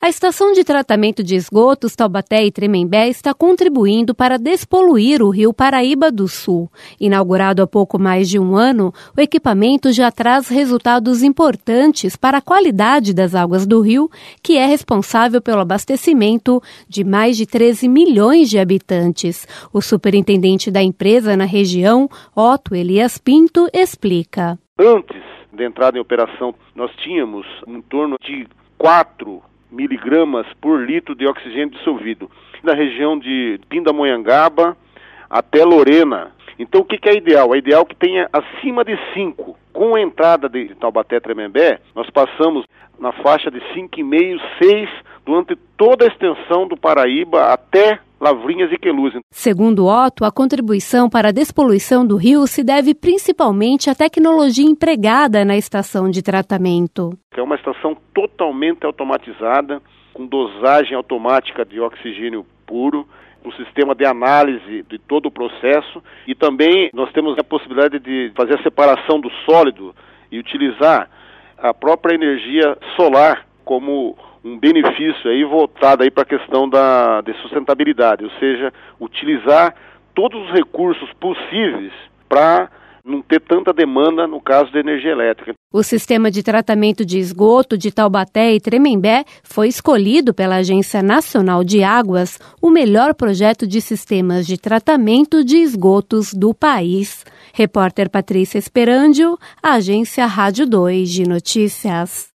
A estação de tratamento de esgotos Taubaté e Tremembé está contribuindo para despoluir o rio Paraíba do Sul. Inaugurado há pouco mais de um ano, o equipamento já traz resultados importantes para a qualidade das águas do rio, que é responsável pelo abastecimento de mais de 13 milhões de habitantes. O superintendente da empresa na região, Otto Elias Pinto, explica. Antes da entrada em operação, nós tínhamos em torno de 4 miligramas por litro de oxigênio dissolvido, da região de Pindamonhangaba até Lorena. Então o que é ideal? É ideal que tenha acima de 5. Com a entrada de Taubaté e Tremembé, nós passamos na faixa de 5,5, 6, durante toda a extensão do Paraíba até Lavrinhas e Queluz. Segundo Otto, a contribuição para a despoluição do rio se deve principalmente à tecnologia empregada na estação de tratamento. É uma estação totalmente automatizada, com dosagem automática de oxigênio puro, um sistema de análise de todo o processo, e também nós temos a possibilidade de fazer a separação do sólido e utilizar a própria energia solar como um benefício aí voltado aí para a questão de sustentabilidade, ou seja, utilizar todos os recursos possíveis para não ter tanta demanda no caso da energia elétrica. O sistema de tratamento de esgoto de Taubaté e Tremembé foi escolhido pela Agência Nacional de Águas, o melhor projeto de sistemas de tratamento de esgotos do país. Repórter Patrícia Esperandio, Agência Rádio 2 de Notícias.